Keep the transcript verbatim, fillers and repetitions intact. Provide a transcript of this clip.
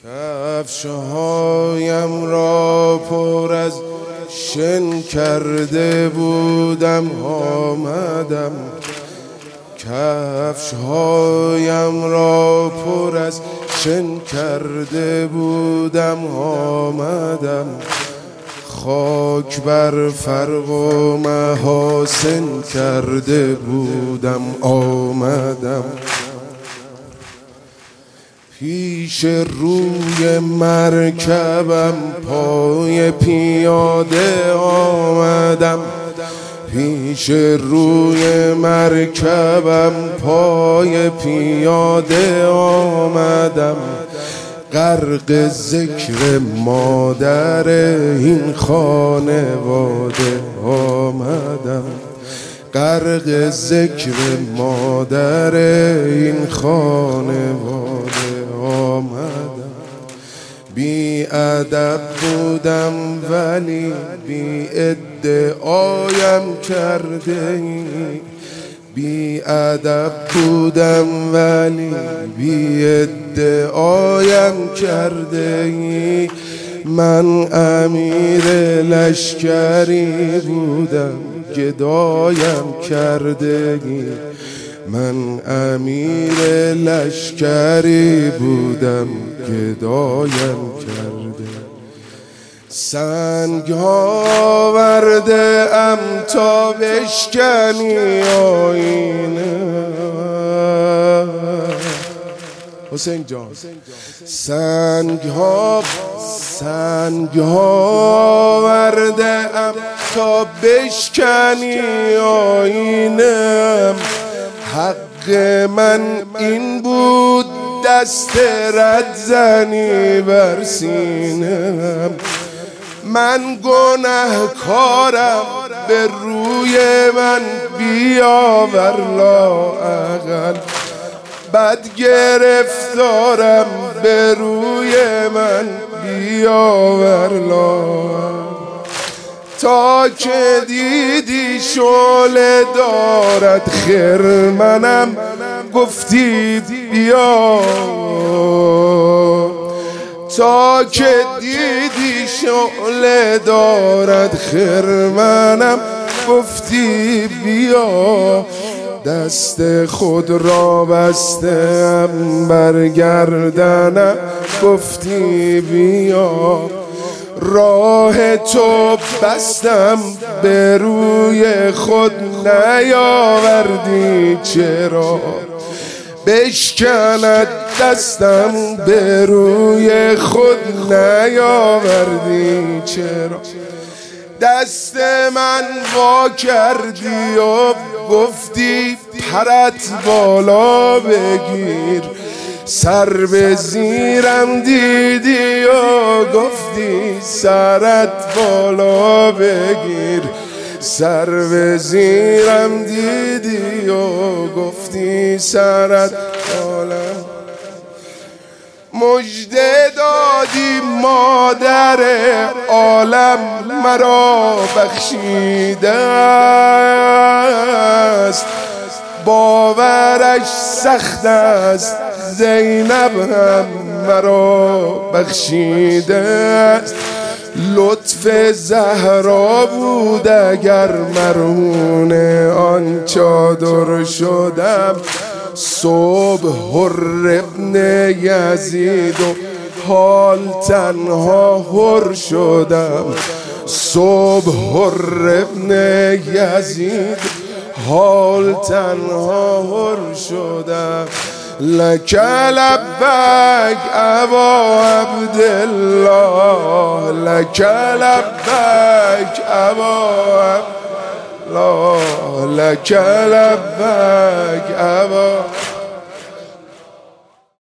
کفش‌هایم را پر از شن کرده بودم آمدم، کفش‌هایم را پر از شن کرده بودم آمدم، خاک بر فرق و محاسن کرده بودم آمدم، پیش روی مرکبم پای پیاده آمدم، پیش روی مرکبم پای پیاده آمدم، غرق ذکر مادر این خانواده آمدم، غرق ذکر مادر این خانواده آمدم. بی ادب بودم ولی بی ادعایم کرده ای، بی ادب بودم ولی بی ادعایم کرده ای، من امیر لشکری بودم گدایم کرده ای، من امیر لشکری بودم گدایم کرده. سنگ ها ورده ام تا بشکنی آینه حسین جان، سنگ ها سنگ ها ورده ام تا بشکنی آینه، حق من این بود دست رد زنی بر سینم، من گنهکارم به روی من بیاور لااقل، بد گرفتارم به روی من بیاور لااقل، تا که دیدی شعله دارد خرمنم گفتی بیا، تا که دیدی شعله دارد خرمنم گفتی بیا، دست خود را بستم بر گردنم گفتی بیا، راه تو بستم به روی خود نیاوردی چرا، بشکند دستم به روی خود نیاوردی چرا، دست من وا کردی و گفتی پرت بالا بگیر، سر به زیرم دیدی و گفتی سرت بالا بگیر، سر به زیرم دیدی و گفتی سرت بالا، مژده دادی مادر عالم مرا بخشیده است، باورش سخت است زینب هم مرا بخشیده است، لطف زهرا بود اگر مرهون آن چادر شدم، صبح حر ابن یزید و حال تنها حر شدم، صبح حر ابن یزید حال تنها حر شدم، لک لبیک ابا عبدالله، لک لبیک ابا عبدالله، لک لبیک ابا